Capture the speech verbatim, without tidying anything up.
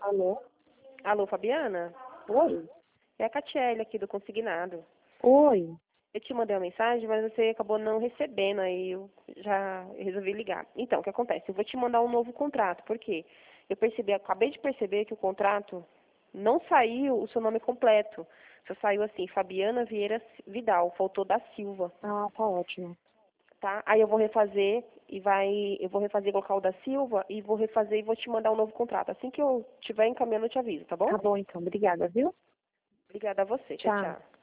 Alô? Alô, Fabiana? Oi? É a Catiele aqui do Consignado. Oi? Eu te mandei uma mensagem, mas você acabou não recebendo, aí eu já resolvi ligar. Então, o que acontece? Eu vou te mandar um novo contrato, por quê? Eu percebi, acabei de perceber que o contrato não saiu o seu nome completo. Só saiu assim, Fabiana Vieira Vidal, faltou da Silva, Ah, tá ótimo. tá? Aí eu vou refazer e vai, eu vou refazer colocar o da Silva e vou refazer e vou te mandar um novo contrato. Assim que eu tiver encaminhando, eu te aviso, tá bom? Tá bom então, obrigada, viu? Obrigada a você. Tchau, Tchau. tchau.